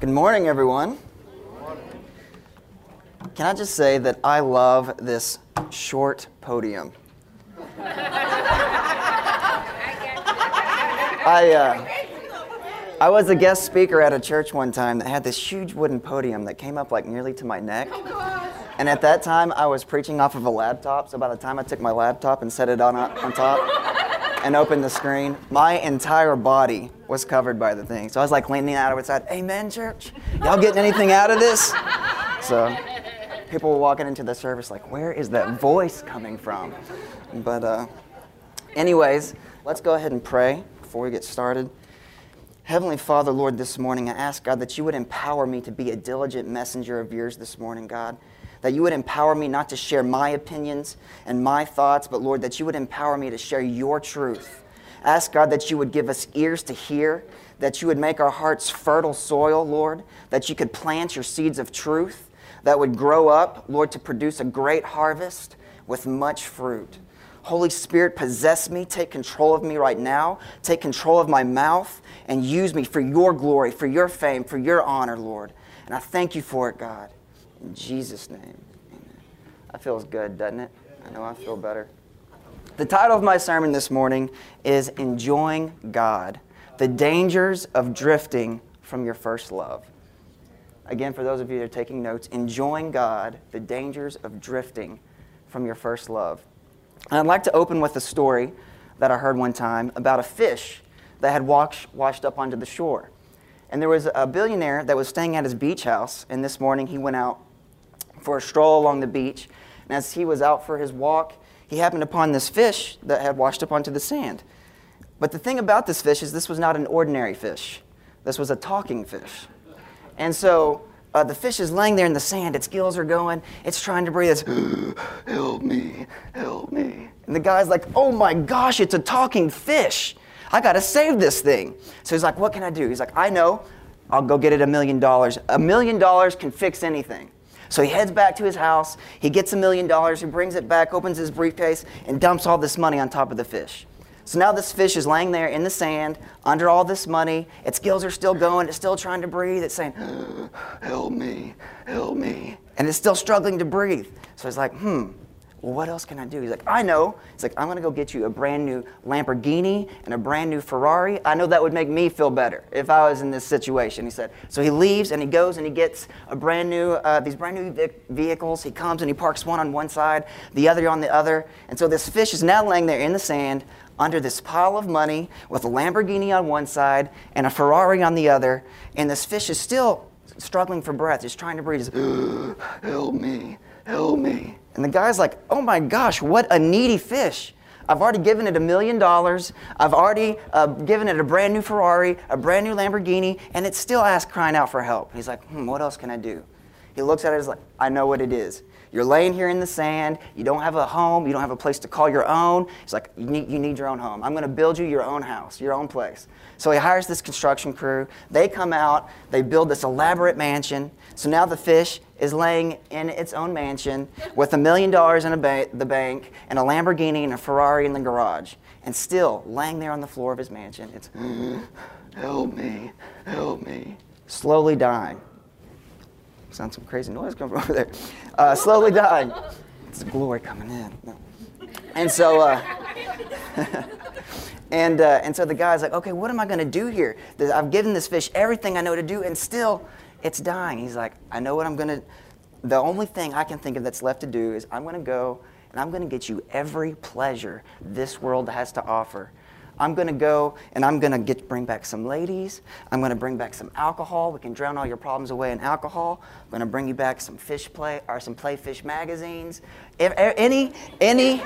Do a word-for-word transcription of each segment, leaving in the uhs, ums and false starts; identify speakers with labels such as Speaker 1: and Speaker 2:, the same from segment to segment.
Speaker 1: Good morning, everyone. Can I just say that I love this short podium? I uh, I was a guest speaker at a church one time that had this huge wooden podium that came up like nearly to my neck. And at that time, I was preaching off of a laptop. So by the time I took my laptop and set it on on top and opened the screen, my entire body was covered by the thing. So I was like leaning out over the side, "Amen, church? Y'all getting anything out of this?" So people were walking into the service like, where is that voice coming from? But uh, anyways, let's go ahead and pray before we get started. Heavenly Father, Lord, this morning I ask, God, that you would empower me to be a diligent messenger of yours this morning, God. That you would empower me not to share my opinions and my thoughts, but Lord, that you would empower me to share your truth. Ask, God, that you would give us ears to hear, that you would make our hearts fertile soil, Lord, that you could plant your seeds of truth that would grow up, Lord, to produce a great harvest with much fruit. Holy Spirit, possess me, take control of me right now, take control of my mouth, and use me for your glory, for your fame, for your honor, Lord. And I thank you for it, God. In Jesus' name, amen. That feels good, doesn't it? I know I feel better. The title of my sermon this morning is Enjoying God, the Dangers of Drifting from Your First Love. Again, for those of you that are taking notes, Enjoying God, the Dangers of Drifting from Your First Love. And I'd like to open with a story that I heard one time about a fish that had washed, washed up onto the shore. And there was a billionaire that was staying at his beach house, and this morning he went out for a stroll along the beach. And as he was out for his walk, he happened upon this fish that had washed up onto the sand. But the thing about this fish is this was not an ordinary fish. This was a talking fish. And so uh, the fish is laying there in the sand. Its gills are going. It's trying to breathe. It's, help me, help me. And the guy's like, oh my gosh, it's a talking fish. I got to save this thing. So he's like, what can I do? He's like, I know. I'll go get it a million dollars. A million dollars can fix anything. So he heads back to his house. He gets a million dollars. He brings it back, opens his briefcase, and dumps all this money on top of the fish. So now this fish is laying there in the sand under all this money. Its gills are still going. It's still trying to breathe. It's saying, help me, help me. And it's still struggling to breathe. So he's like, hmm. Well, what else can I do? He's like, I know. He's like, I'm going to go get you a brand new Lamborghini and a brand new Ferrari. I know that would make me feel better if I was in this situation, he said. So he leaves and he goes and he gets a brand new, uh, these brand new vi- vehicles. He comes and he parks one on one side, the other on the other. And so this fish is now laying there in the sand under this pile of money with a Lamborghini on one side and a Ferrari on the other. And this fish is still struggling for breath, just trying to breathe. He's, help me, help me. And the guy's like, oh my gosh, what a needy fish. I've already given it a million dollars. I've already uh, given it a brand new Ferrari, a brand new Lamborghini, and it's still ask crying out for help. He's like, hmm, what else can I do? He looks at it and is like, I know what it is. You're laying here in the sand. You don't have a home. You don't have a place to call your own. He's like, you need, you need your own home. I'm going to build you your own house, your own place. So he hires this construction crew. They come out. They build this elaborate mansion. So now the fish is laying in its own mansion with a million dollars in a ba- the bank and a Lamborghini and a Ferrari in the garage. And still laying there on the floor of his mansion. It's, help me, help me. Slowly dying. Sounds some crazy noise coming from over there. Uh, slowly dying. It's glory coming in. No. And so, uh, and uh, and so the guy's like, okay, what am I going to do here? I've given this fish everything I know to do, and still, it's dying. He's like, I know what I'm going to. The only thing I can think of that's left to do is I'm going to go and I'm going to get you every pleasure this world has to offer. I'm going to go and I'm going to get bring back some ladies. I'm going to bring back some alcohol. We can drown all your problems away in alcohol. I'm going to bring you back some fish play or some Playfish magazines. If, any any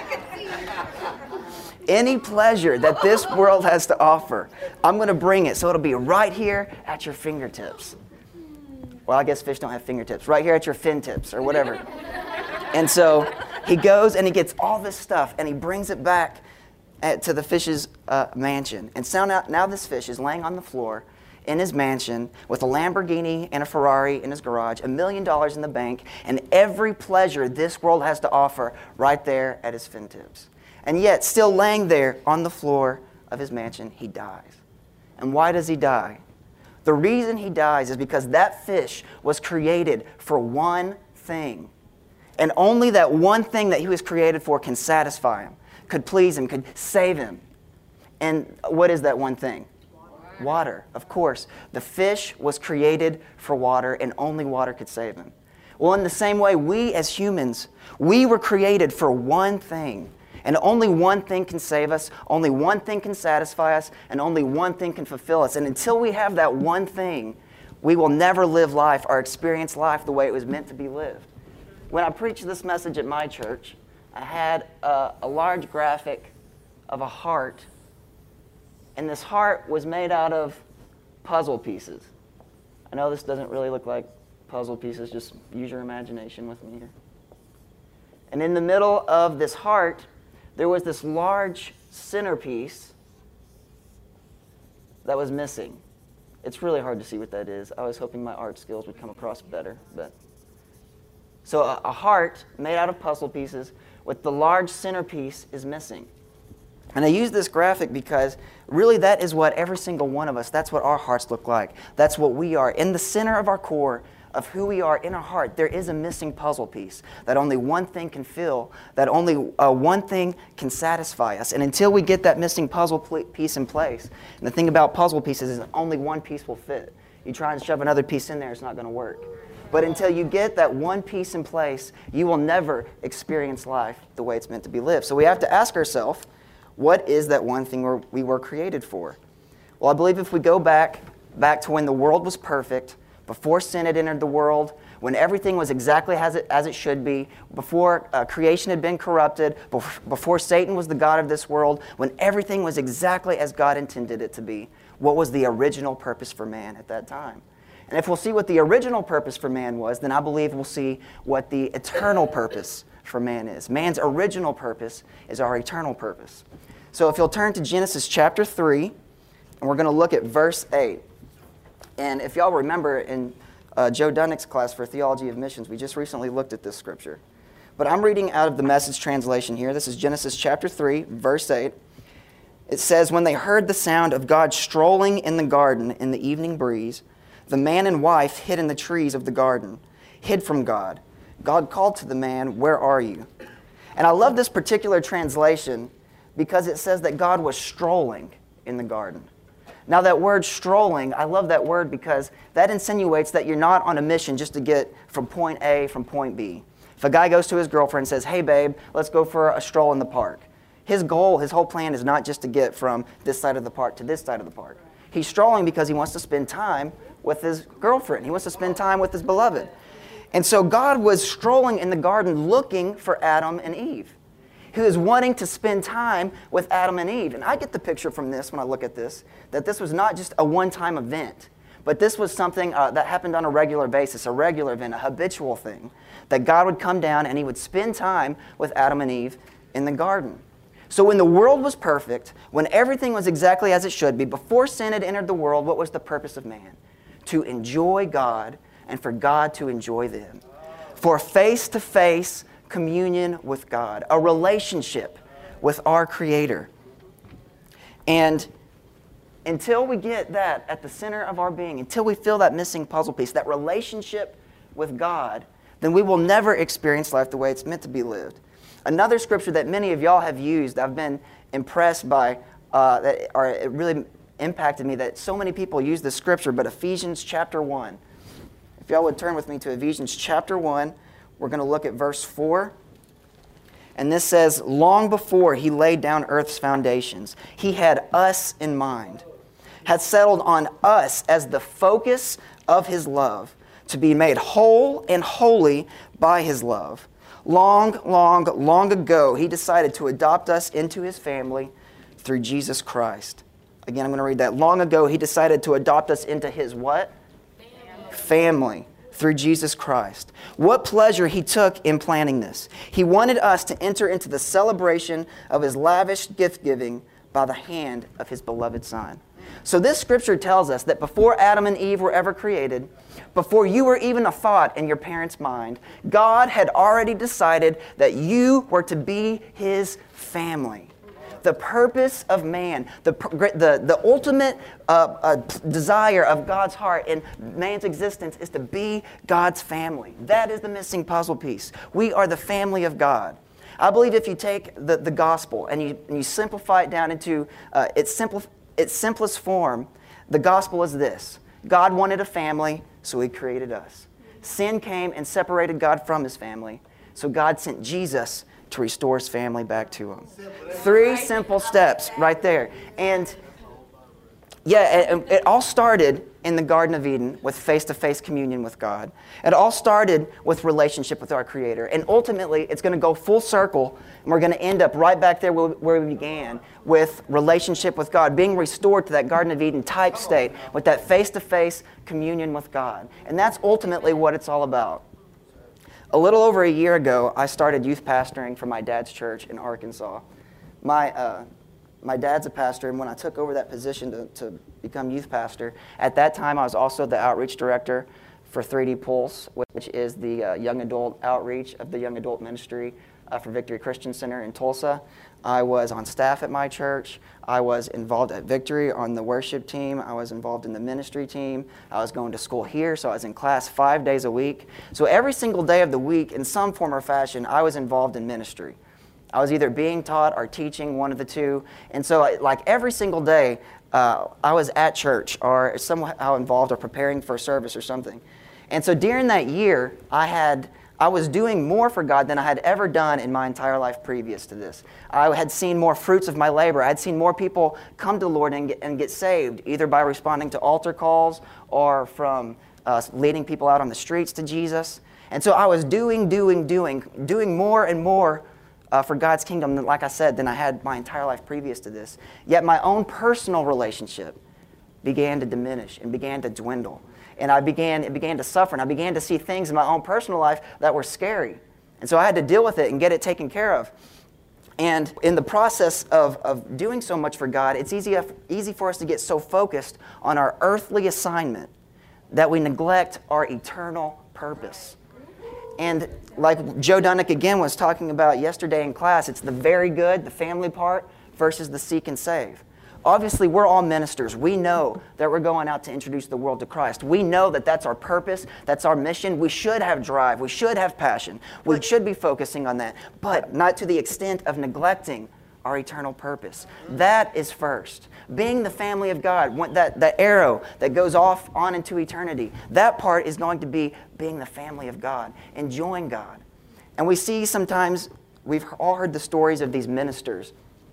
Speaker 1: any pleasure that this world has to offer, I'm going to bring it so it'll be right here at your fingertips. Well, I guess fish don't have fingertips. Right here at your fin tips or whatever. And so he goes and he gets all this stuff and he brings it back At, to the fish's uh, mansion. And so now, now this fish is laying on the floor in his mansion with a Lamborghini and a Ferrari in his garage, a million dollars in the bank, and every pleasure this world has to offer right there at his fingertips. And yet, still laying there on the floor of his mansion, he dies. And why does he die? The reason he dies is because that fish was created for one thing. And only that one thing that he was created for can satisfy him, could please him, could save him. And what is that one thing? Water. Water, of course. The fish was created for water, and only water could save him. Well, in the same way, we as humans, we were created for one thing. And only one thing can save us, only one thing can satisfy us, and only one thing can fulfill us. And until we have that one thing, we will never live life or experience life the way it was meant to be lived. When I preached this message at my church, I had a, a large graphic of a heart, and this heart was made out of puzzle pieces. I know this doesn't really look like puzzle pieces, just use your imagination with me here. And in the middle of this heart, there was this large centerpiece that was missing. It's really hard to see what that is. I was hoping my art skills would come across better. But So a, a heart made out of puzzle pieces with the large centerpiece is missing. And I use this graphic because really that is what every single one of us, that's what our hearts look like. That's what we are. In the center of our core, of who we are in our heart, there is a missing puzzle piece that only one thing can fill, that only uh, one thing can satisfy us. And until we get that missing puzzle pl- piece in place, and the thing about puzzle pieces is only one piece will fit. You try and shove another piece in there, it's not going to work. But until you get that one piece in place, you will never experience life the way it's meant to be lived. So we have to ask ourselves, what is that one thing we're, we were created for? Well, I believe if we go back, back to when the world was perfect, before sin had entered the world, when everything was exactly as it, as it should be, before uh, creation had been corrupted, before, before Satan was the god of this world, when everything was exactly as God intended it to be, what was the original purpose for man at that time? And if we'll see what the original purpose for man was, then I believe we'll see what the eternal purpose for man is. Man's original purpose is our eternal purpose. So if you'll turn to Genesis chapter three, and we're going to look at verse eight. And if y'all remember in uh, Joe Dunnick's class for Theology of Missions, we just recently looked at this scripture. But I'm reading out of the Message translation here. This is Genesis chapter three, verse eight. It says, "When they heard the sound of God strolling in the garden in the evening breeze, the man and wife hid in the trees of the garden, hid from God. God called to the man, 'Where are you?'" And I love this particular translation because it says that God was strolling in the garden. Now that word strolling, I love that word because that insinuates that you're not on a mission just to get from point A from point B. If a guy goes to his girlfriend and says, "Hey babe, let's go for a stroll in the park," his goal, his whole plan is not just to get from this side of the park to this side of the park. He's strolling because he wants to spend time with his girlfriend. He wants to spend time with his beloved. And so God was strolling in the garden looking for Adam and Eve. He was wanting to spend time with Adam and Eve. And I get the picture from this when I look at this, that this was not just a one-time event, but this was something uh, that happened on a regular basis, a regular event, a habitual thing, that God would come down and he would spend time with Adam and Eve in the garden. So when the world was perfect, when everything was exactly as it should be, before sin had entered the world, what was the purpose of man? To enjoy God and for God to enjoy them. For face-to-face communion with God, a relationship with our Creator. And until we get that at the center of our being, until we feel that missing puzzle piece, that relationship with God, then we will never experience life the way it's meant to be lived. Another scripture that many of y'all have used, I've been impressed by, uh, that, or it really impacted me that so many people use this scripture, but Ephesians chapter one. If y'all would turn with me to Ephesians chapter one, we're going to look at verse four. And this says, "Long before he laid down earth's foundations, he had us in mind, had settled on us as the focus of his love, to be made whole and holy by his love. Long, long, long ago, he decided to adopt us into his family through Jesus Christ." Again, I'm going to read that. Long ago, he decided to adopt us into his what? Family. Family. Through Jesus Christ. What pleasure he took in planning this. He wanted us to enter into the celebration of his lavish gift-giving by the hand of his beloved Son. So this scripture tells us that before Adam and Eve were ever created, before you were even a thought in your parents' mind, God had already decided that you were to be his family. The purpose of man, the, the, the ultimate uh, uh, desire of God's heart in man's existence is to be God's family. That is the missing puzzle piece. We are the family of God. I believe if you take the, the gospel and you, and you simplify it down into uh, its, simple, its simplest form, the gospel is this. God wanted a family, so he created us. Sin came and separated God from his family, so God sent Jesus to restore his family back to him. Three simple steps right there. And yeah, it, it all started in the Garden of Eden with face-to-face communion with God. It all started with relationship with our Creator. And ultimately, it's going to go full circle, and we're going to end up right back there where, where we began, with relationship with God, being restored to that Garden of Eden type state, with that face-to-face communion with God. And that's ultimately what it's all about. A little over a year ago, I started youth pastoring for my dad's church in Arkansas. My uh, my dad's a pastor, and when I took over that position to, to become youth pastor, at that time I was also the outreach director for three D Pulse, which is the uh, young adult outreach of the young adult ministry uh, for Victory Christian Center in Tulsa. I was on staff at my church. I was involved at Victory on the worship team. I was involved in the ministry team. I was going to school here, so I was in class five days a week. So every single day of the week, in some form or fashion, I was involved in ministry. I was either being taught or teaching, one of the two. And so like every single day, uh, I was at church or somehow involved or preparing for a service or something. And so during that year, I had I was doing more for God than I had ever done in my entire life previous to this. I had seen more fruits of my labor. I had seen more people come to the Lord and get, and get saved, either by responding to altar calls or from uh, leading people out on the streets to Jesus. And so I was doing, doing, doing, doing more and more uh, for God's kingdom, like I said, than I had my entire life previous to this. Yet my own personal relationship began to diminish and began to dwindle. And I began, it began to suffer, and I began to see things in my own personal life that were scary. And so I had to deal with it and get it taken care of. And in the process of, of doing so much for God, it's easy, easy for us to get so focused on our earthly assignment that we neglect our eternal purpose. And like Joe Dunnick again was talking about yesterday in class, it's the very good, the family part, versus the seek and save. Obviously, we're all ministers. We know that we're going out to introduce the world to Christ. We know that that's our purpose, that's our mission. We should have drive. We should have passion. We should be focusing on that, but not to the extent of neglecting our eternal purpose. That is first. Being the family of God, that, that arrow that goes off on into eternity, that part is going to be being the family of God, enjoying God. And we see sometimes, we've all heard the stories of these ministers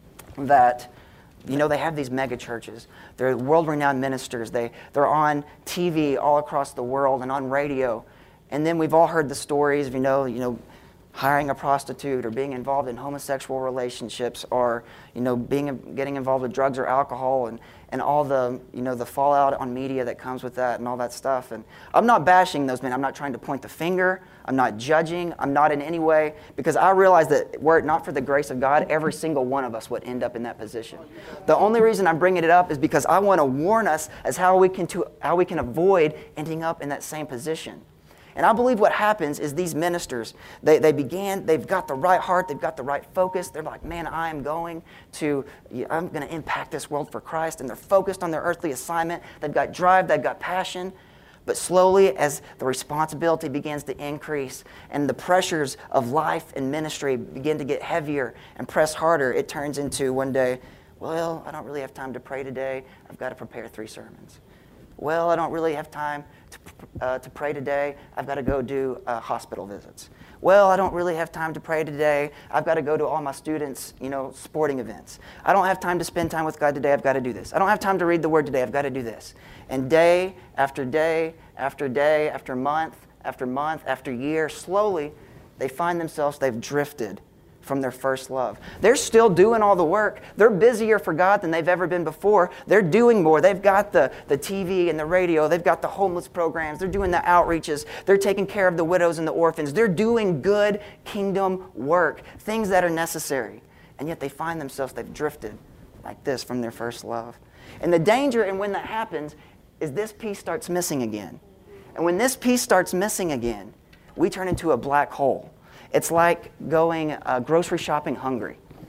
Speaker 1: that, you know, they have these mega churches. They're world-renowned ministers. They, they're on T V all across the world and on radio. And then we've all heard the stories of, you know, you know, hiring a prostitute or being involved in homosexual relationships or, you know, being getting involved with drugs or alcohol and, and all the, you know, the fallout on media that comes with that and all that stuff. And I'm not bashing those men. I'm not trying to point the finger. I'm not judging. I'm not in any way, because I realize that were it not for the grace of God, every single one of us would end up in that position. The only reason I'm bringing it up is because I want to warn us as how we can to, how we can avoid ending up in that same position. And I believe what happens is these ministers, they, they began, they've got the right heart, they've got the right focus. They're like, man, I am going to, I'm going to impact this world for Christ. And they're focused on their earthly assignment. They've got drive, they've got passion. But slowly, as the responsibility begins to increase and the pressures of life and ministry begin to get heavier and press harder, it turns into one day, well, I don't really have time to pray today. I've got to prepare three sermons. Well, I don't really have time to, uh, to pray today. I've got to go do uh, hospital visits. Well, I don't really have time to pray today. I've got to go to all my students', you know, sporting events. I don't have time to spend time with God today. I've got to do this. I don't have time to read the Word today. I've got to do this. And day after day after day after month after month after year, slowly they find themselves, they've drifted from their first love. They're still doing all the work. They're busier for God than they've ever been before. They're doing more. They've got the, the T V and the radio. They've got the homeless programs. They're doing the outreaches. They're taking care of the widows and the orphans. They're doing good kingdom work, things that are necessary. And yet they find themselves, they've drifted like this from their first love. And the danger, and when that happens, is this piece starts missing again. And when this piece starts missing again, we turn into a black hole. It's like going uh, grocery shopping hungry.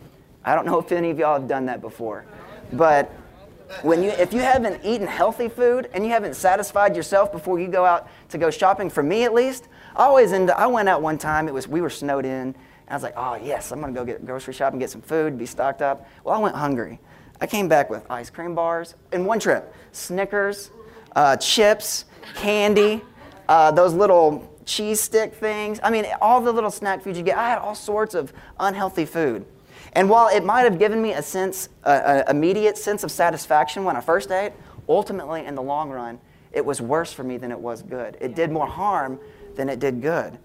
Speaker 1: I don't know if any of y'all have done that before, but when you, if you haven't eaten healthy food and you haven't satisfied yourself before you go out to go shopping, for me at least, I always end up, I went out one time, it was, we were snowed in, and I was like, oh yes, I'm going to go get grocery shopping, get some food, be stocked up. Well, I went hungry. I came back with ice cream bars in one trip, Snickers, uh, chips, candy, uh, those little cheese stick things. I mean, all the little snack foods you get. I had all sorts of unhealthy food. And while it might have given me a sense, an immediate sense of satisfaction when I first ate, ultimately in the long run, it was worse for me than it was good. It did more harm than it did good.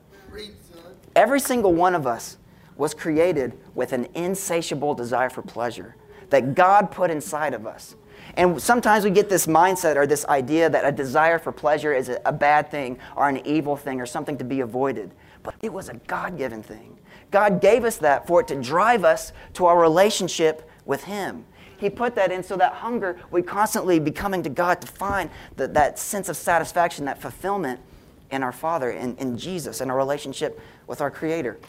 Speaker 1: Every single one of us was created with an insatiable desire for pleasure that God put inside of us. And sometimes we get this mindset or this idea that a desire for pleasure is a bad thing or an evil thing or something to be avoided. But it was a God-given thing. God gave us that for it to drive us to our relationship with Him. He put that in so that hunger, we constantly be coming to God to find the, that sense of satisfaction, that fulfillment in our Father, in, in Jesus, in our relationship with our Creator.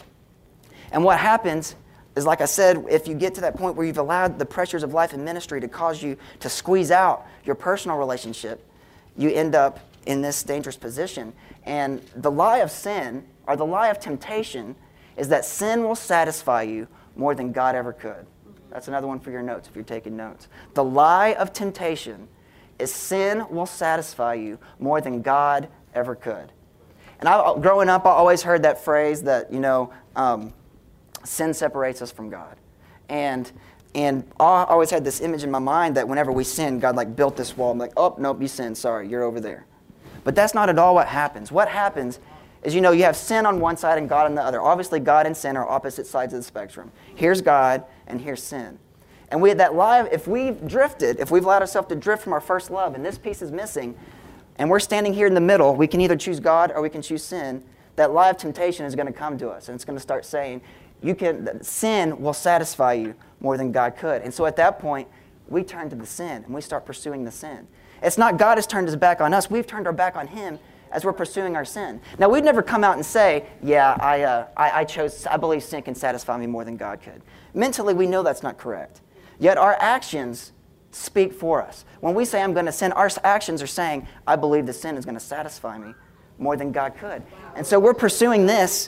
Speaker 1: And what happens is, like I said, if you get to that point where you've allowed the pressures of life and ministry to cause you to squeeze out your personal relationship, you end up in this dangerous position. And the lie of sin, or the lie of temptation, is that sin will satisfy you more than God ever could. That's another one for your notes if you're taking notes. The lie of temptation is sin will satisfy you more than God ever could. And I, growing up, I always heard that phrase that, you know, um, sin separates us from God. And and I always had this image in my mind that whenever we sin, God like built this wall. I'm like, oh, nope, you sinned. Sorry, you're over there. But that's not at all what happens. What happens is, you know, you have sin on one side and God on the other. Obviously, God and sin are opposite sides of the spectrum. Here's God and here's sin. And we had that lie, if we've drifted, if we've allowed ourselves to drift from our first love and this piece is missing, and we're standing here in the middle, we can either choose God or we can choose sin. That lie of temptation is going to come to us, and it's going to start saying, you can, sin will satisfy you more than God could. And so at that point, we turn to the sin, and we start pursuing the sin. It's not God has turned his back on us. We've turned our back on him as we're pursuing our sin. Now, we'd never come out and say, yeah, I, uh, I, I chose, I believe sin can satisfy me more than God could. Mentally, we know that's not correct. Yet our actions speak for us. When we say, I'm going to sin, our actions are saying, I believe the sin is going to satisfy me more than God could. And so we're pursuing this.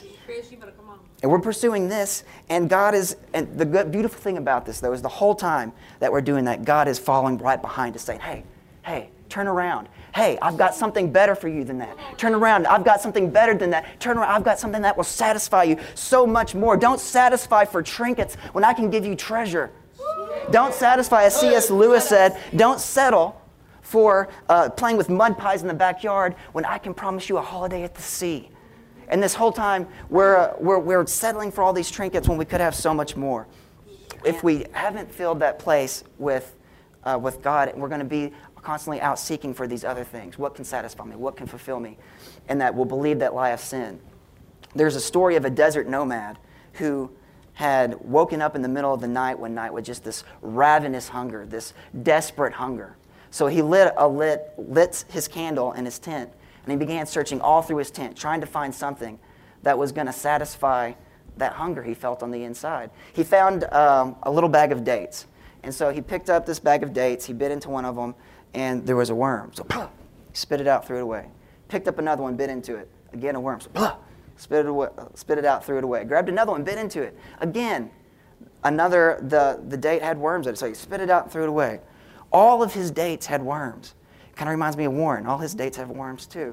Speaker 1: And we're pursuing this, and God is, and the good, beautiful thing about this, though, is the whole time that we're doing that, God is following right behind us saying, hey, hey, turn around. Hey, I've got something better for you than that. Turn around. I've got something better than that. Turn around. I've got something that will satisfy you so much more. Don't satisfy for trinkets when I can give you treasure. Don't satisfy, as C S Lewis said, don't settle for uh, playing with mud pies in the backyard when I can promise you a holiday at the sea. And this whole time, we're, uh, we're, we're settling for all these trinkets when we could have so much more. If we haven't filled that place with, uh, with God, we're going to be constantly out seeking for these other things. What can satisfy me? What can fulfill me? And that will believe that lie of sin. There's a story of a desert nomad who had woken up in the middle of the night one night with just this ravenous hunger, this desperate hunger. So he lit, a lit, lit his candle in his tent, and he began searching all through his tent, trying to find something that was going to satisfy that hunger he felt on the inside. He found um, a little bag of dates. And so he picked up this bag of dates, he bit into one of them, and there was a worm. So he spit it out, threw it away. Picked up another one, bit into it. Again, a worm. So spit it away, spit it out, threw it away. Grabbed another one, bit into it. Again, another, the, the date had worms in it, so he spit it out and threw it away. All of his dates had worms. Kind of reminds me of Warren. All his dates have worms too.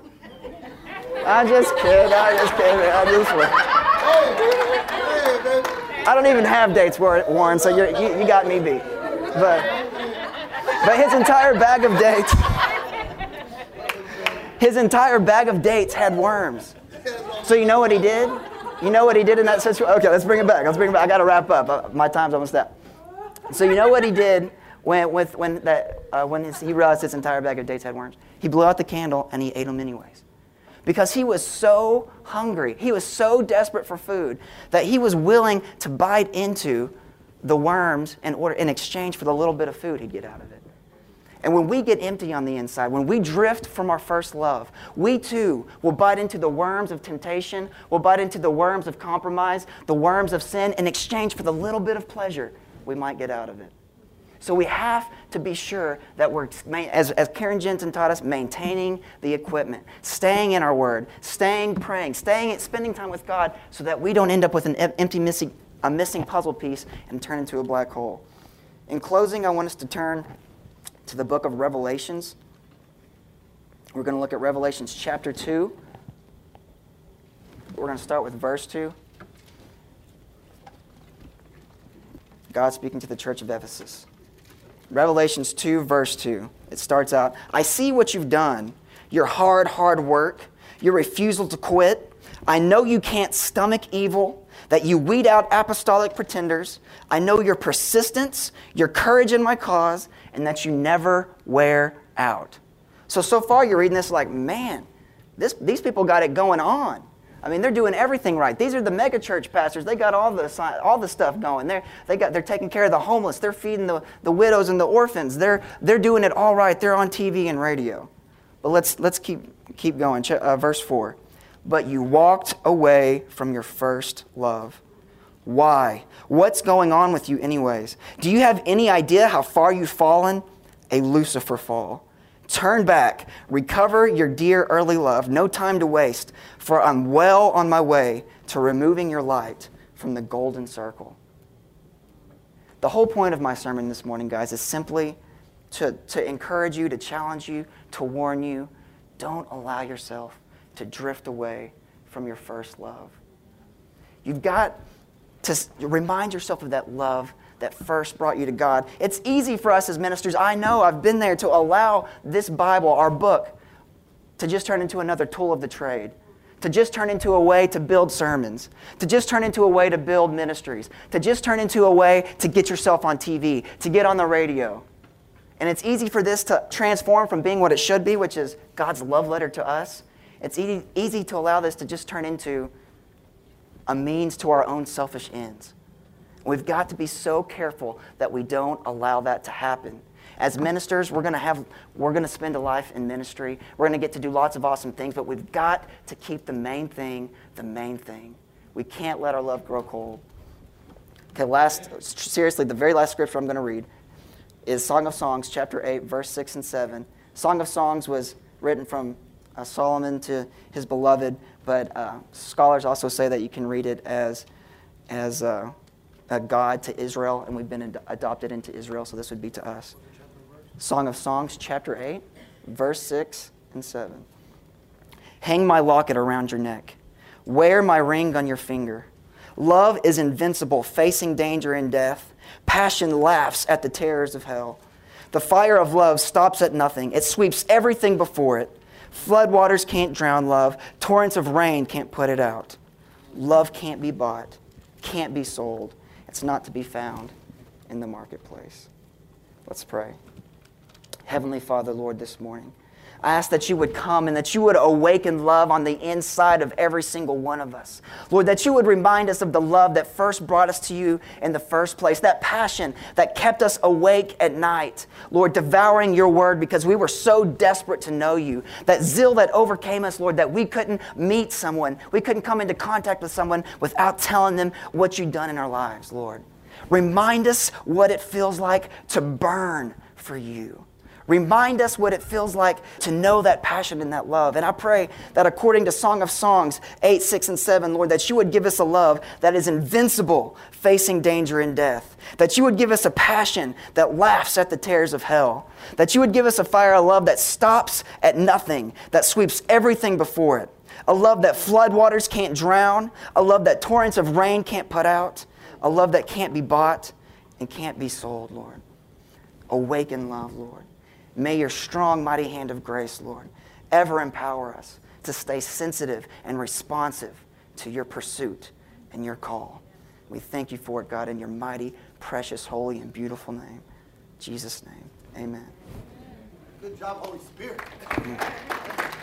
Speaker 1: I'm just kidding. I'm just kidding. I just I don't even have dates, Warren. So you're, you you got me beat. But but his entire bag of dates, his entire bag of dates had worms. So you know what he did? You know what he did in that situation? Okay, let's bring it back. Let's bring it back. I got to wrap up. My time's almost up. So you know what he did? When, with, when, that, uh, when his, he realized his entire bag of dates had worms, he blew out the candle and he ate them anyways. Because he was so hungry, he was so desperate for food, that he was willing to bite into the worms in, order, in exchange for the little bit of food he'd get out of it. And when we get empty on the inside, when we drift from our first love, we too will bite into the worms of temptation, we'll bite into the worms of compromise, the worms of sin in exchange for the little bit of pleasure we might get out of it. So we have to be sure that we're, as, as Karen Jensen taught us, maintaining the equipment, staying in our word, staying praying, staying spending time with God so that we don't end up with an empty, missing, a missing puzzle piece and turn into a black hole. In closing, I want us to turn to the book of Revelations. We're going to look at Revelations chapter two. We're going to start with verse two. God speaking to the church of Ephesus. Revelations two, verse two. It starts out, I see what you've done, your hard, hard work, your refusal to quit. I know you can't stomach evil, that you weed out apostolic pretenders. I know your persistence, your courage in my cause, and that you never wear out. So, so far you're reading this like, man, this, these people got it going on. I mean, they're doing everything right. These are the mega church pastors. They got all the all the stuff going. They're they got they're taking care of the homeless. They're feeding the, the widows and the orphans. They're they're doing it all right. They're on T V and radio. But let's let's keep keep going. Uh, verse four. But you walked away from your first love. Why? What's going on with you anyways? Do you have any idea how far you've fallen? A Lucifer fall. Turn back, recover your dear early love, no time to waste, for I'm well on my way to removing your light from the golden circle. The whole point of my sermon this morning, guys, is simply to, to encourage you, to challenge you, to warn you, don't allow yourself to drift away from your first love. You've got to remind yourself of that love that first brought you to God. It's easy for us as ministers, I know, I've been there, to allow this Bible, our book, to just turn into another tool of the trade, to just turn into a way to build sermons, to just turn into a way to build ministries, to just turn into a way to get yourself on T V, to get on the radio. And it's easy for this to transform from being what it should be, which is God's love letter to us. It's easy, easy to allow this to just turn into a means to our own selfish ends. We've got to be so careful that we don't allow that to happen. As ministers, we're going to have, we're going to spend a life in ministry. We're going to get to do lots of awesome things, but we've got to keep the main thing the main thing. We can't let our love grow cold. Okay, last, seriously, the very last scripture I'm going to read is Song of Songs, chapter eight, verse six and seven. Song of Songs was written from uh, Solomon to his beloved, but uh, scholars also say that you can read it as, as uh, a God to Israel, and we've been ad- adopted into Israel, so this would be to us. Song of Songs, chapter eight, verse six and seven. Hang my locket around your neck. Wear my ring on your finger. Love is invincible, facing danger and death. Passion laughs at the terrors of hell. The fire of love stops at nothing. It sweeps everything before it. Floodwaters can't drown love. Torrents of rain can't put it out. Love can't be bought, can't be sold. It's not to be found in the marketplace. Let's pray. Heavenly Father, Lord, this morning, I ask that you would come and that you would awaken love on the inside of every single one of us. Lord, that you would remind us of the love that first brought us to you in the first place, that passion that kept us awake at night, Lord, devouring your word because we were so desperate to know you, that zeal that overcame us, Lord, that we couldn't meet someone, we couldn't come into contact with someone without telling them what you'd done in our lives, Lord. Remind us what it feels like to burn for you. Remind us what it feels like to know that passion and that love. And I pray that according to Song of Songs eight, six, and seven, Lord, that you would give us a love that is invincible, facing danger and death. That you would give us a passion that laughs at the terrors of hell. That you would give us a fire of love that stops at nothing, that sweeps everything before it. A love that floodwaters can't drown. A love that torrents of rain can't put out. A love that can't be bought and can't be sold, Lord. Awaken love, Lord. May your strong, mighty hand of grace, Lord, ever empower us to stay sensitive and responsive to your pursuit and your call. We thank you for it, God, in your mighty, precious, holy, and beautiful name. In Jesus' name, amen.
Speaker 2: Good job, Holy Spirit.
Speaker 1: Amen.